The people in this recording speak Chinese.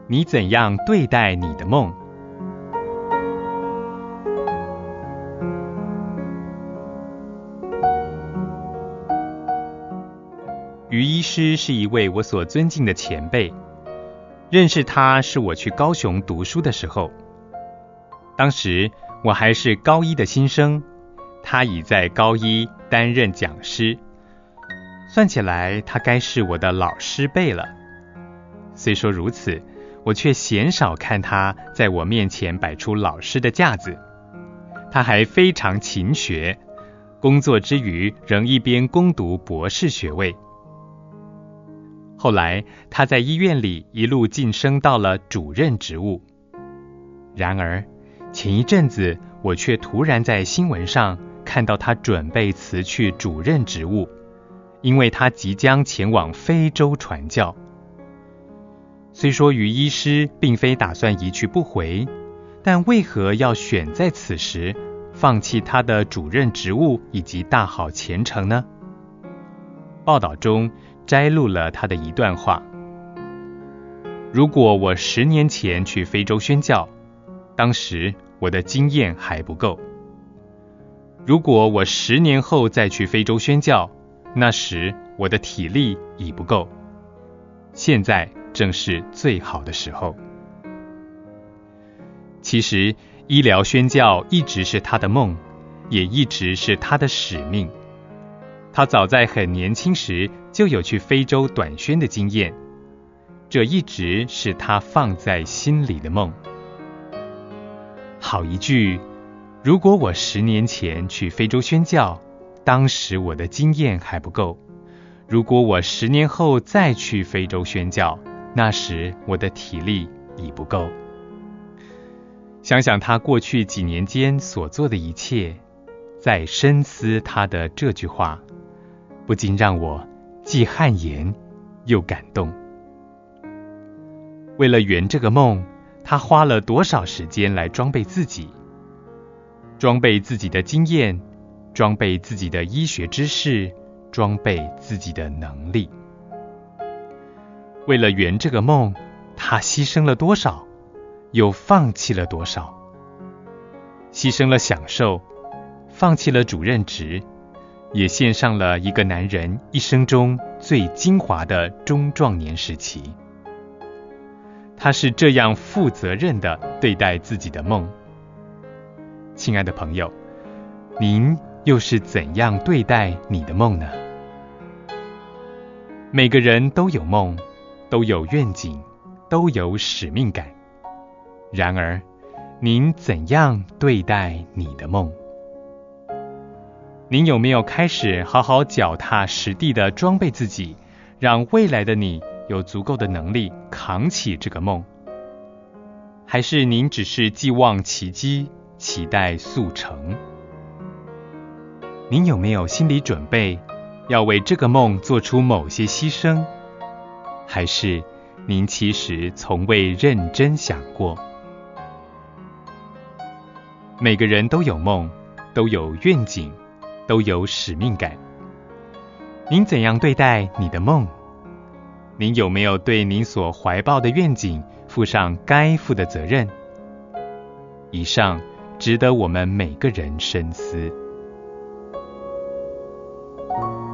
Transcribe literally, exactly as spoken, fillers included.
你怎样对待你的梦？于医师是一位我所尊敬的前辈，认识他是我去高雄读书的时候。当时我还是高一的新生，他已在高一担任讲师，算起来他该是我的老师辈了。虽说如此，我却鲜少看他在我面前摆出老师的架子。他还非常勤学，工作之余仍一边攻读博士学位。后来他在医院里一路晋升到了主任职务。然而前一阵子我却突然在新闻上看到他准备辞去主任职务，因为他即将前往非洲传教。虽说于医师并非打算一去不回，但为何要选在此时放弃他的主任职务以及大好前程呢？报道中摘录了他的一段话：如果我十年前去非洲宣教，当时我的经验还不够；如果我十年后再去非洲宣教，那时我的体力已不够。现在正是最好的时候。其实医疗宣教一直是他的梦，也一直是他的使命。他早在很年轻时就有去非洲短宣的经验，这一直是他放在心里的梦。好一句，如果我十年前去非洲宣教，当时我的经验还不够；如果我十年后再去非洲宣教，那时我的体力已不够。想想他过去几年间所做的一切，再深思他的这句话，不禁让我既汗颜又感动。为了圆这个梦，他花了多少时间来装备自己，装备自己的经验，装备自己的医学知识，装备自己的能力。为了圆这个梦，他牺牲了多少，又放弃了多少？牺牲了享受，放弃了主任职，也献上了一个男人一生中最精华的中壮年时期。他是这样负责任地对待自己的梦。亲爱的朋友，您又是怎样对待你的梦呢？每个人都有梦，都有愿景，都有使命感。然而，您怎样对待你的梦？您有没有开始好好脚踏实地地装备自己，让未来的你有足够的能力扛起这个梦？还是您只是寄望奇迹，期待速成？您有没有心理准备，要为这个梦做出某些牺牲？还是您其实从未认真想过？每个人都有梦，都有愿景，都有使命感。您怎样对待你的梦？您有没有对您所怀抱的愿景负上该负的责任？以上值得我们每个人深思。